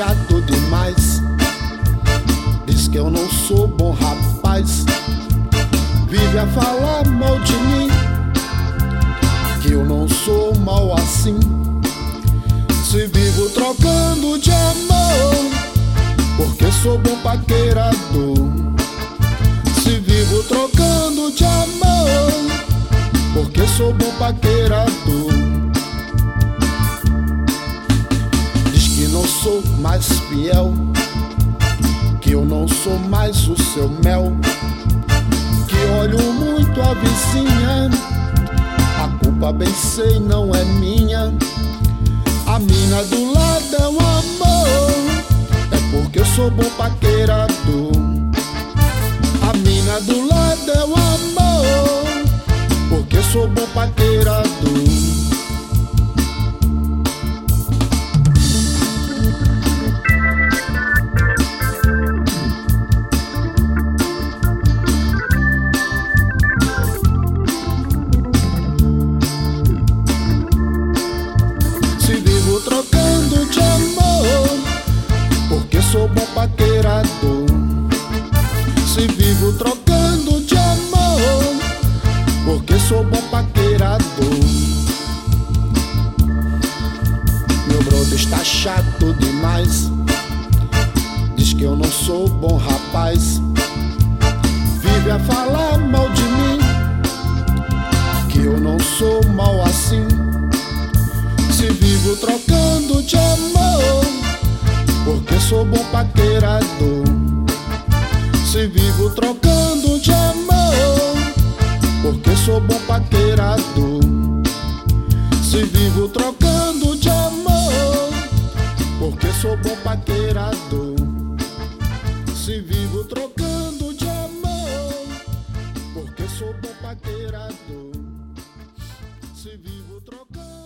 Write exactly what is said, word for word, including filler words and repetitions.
chato demais. Diz que eu não sou bom rapaz. Vive a falar mal de mim, que eu não sou mal assim. Se vivo trocando de amor, porque sou bom paquerador. Se vivo trocando de amor, porque sou bom paquerador. Diz que não sou mais fiel, que eu não sou mais o seu mel, que olho muito a vizinha. A culpa bem sei não é minha. A mina do lado é um amor, é porque eu sou bom paquerador. A mina do lado é um amor, porque eu sou bom paquerador. Se vivo trocando de amor, porque sou bom paquerador. Se vivo trocando de amor, porque sou bom paquerador. Meu brother está chato demais. Diz que eu não sou bom rapaz. Vive a falar mal de mim, que eu não sou mal assim. Se vivo trocando de amor, porque sou bom paquerador. Se vivo trocando de amor, porque sou bom paquerador. Se vivo trocando de amor, porque sou bom paquerador. Se vivo trocando de amor, porque sou bom paquerador. Se vivo trocando